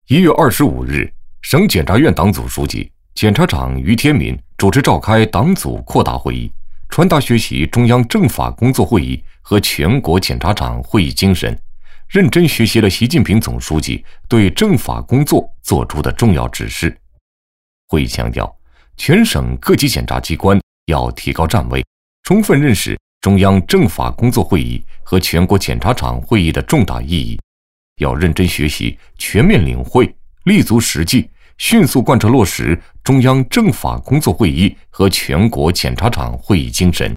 1月25日，省检察院党组书记、检察长于天民主持召开党组扩大会议，传达学习中央政法工作会议和全国检察长会议精神，认真学习了习近平总书记对政法工作作出的重要指示。会议强调，全省各级检察机关要提高站位，充分认识中央政法工作会议和全国检察长会议的重大意义，要认真学习，全面领会，立足实际，迅速贯彻落实中央政法工作会议和全国检察长会议精神。